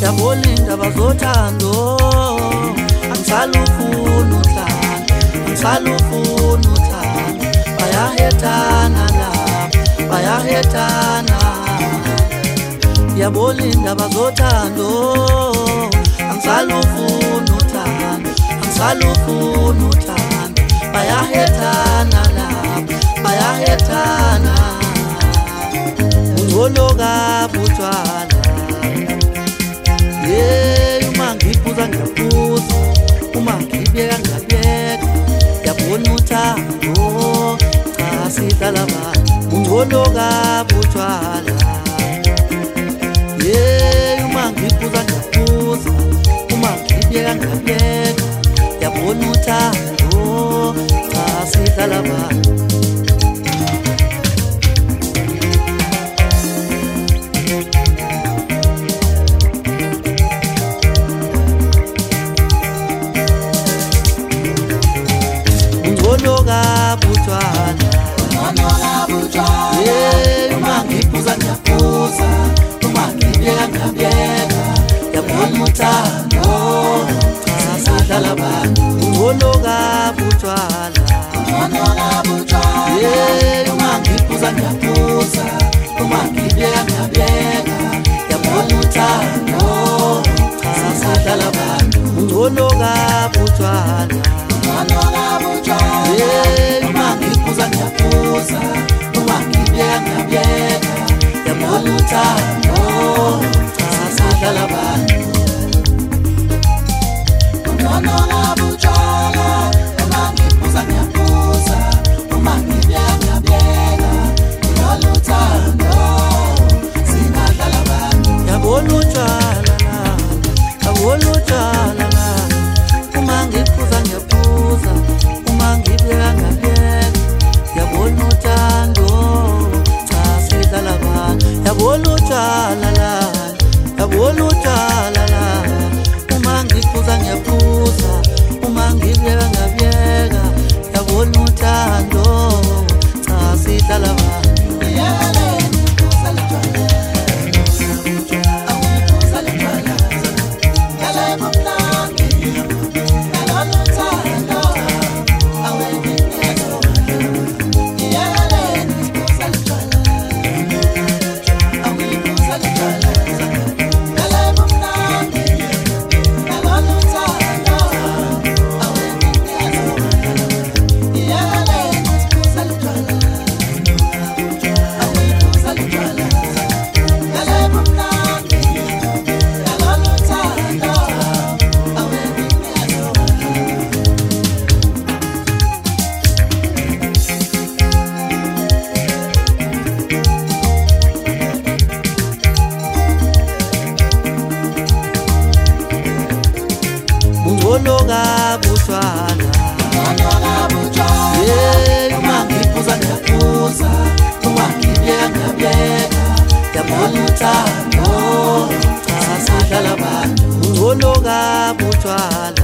yabolinda bazothando angisalufuna uthando angisalufuna uthando bayahethana lapha bayahethana yabolinda bazothando angisalufuna uthando angisalufuna uthando bayahethana lapha bayahethana ungoloka butshwala uma ngiphuza ngiyaphuza uma ngibiyeka ngiyabiyeka yabona uthando cha sidlala abantu ungoloka butshwala uma ngiphuza ngiyaphuza uma ngibiyeka ngiyabiyeka yabona uthando cha sidlala abantu ungoloka butshwala uma ngiphuza ngiyaphuza uma ngibiyeka ngiyabiyeka yabona uthando cha sidlala abantu ungoloka butshwala uma ngiphuza ngiyaphuza uma ngibiyeka ngiyabiyeka yabona uthando cha sidlala abantu ungoloka butshwala uma ngiphuza ngiyaphuza uma ngibiyeka ngiyabiyeka yabona uthando cha sidlala abantu ungoloka butshwala uma ngiphuza ngiyaphuza uma ngibiyeka ngiyabiyeka yabona uthando singadlala abantu yabona utshwala yabona utshwala uma ngiphuza ngiyaphuza uma ngibiyeka ngiyabiyeka yabona uthando cha sidlala abantu yabona utshwala yabona utshwala uma ngiphuza ngiyaphuza uma ngibiyeka ngiyabiyeka yabona uthando cha sidlala abantu ungoloka butshwala uma ngiphuza ngiyaphuza uma ngibiyeka ngiyabiyeka yabona uthando cha sidlala abantu ungoloka butshwala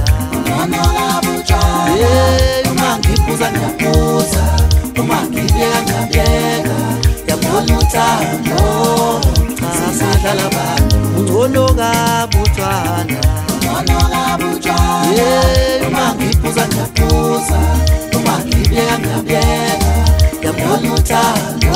uma ngiphuza ngiyaphuza uma ngibiyeka ngiyabiyeka yabona uthando cha sidlala abantu ungoloka butshwala uma ngiphuza ngiyaphuza uma ngibiyeka ngiyabiyeka yabona uthando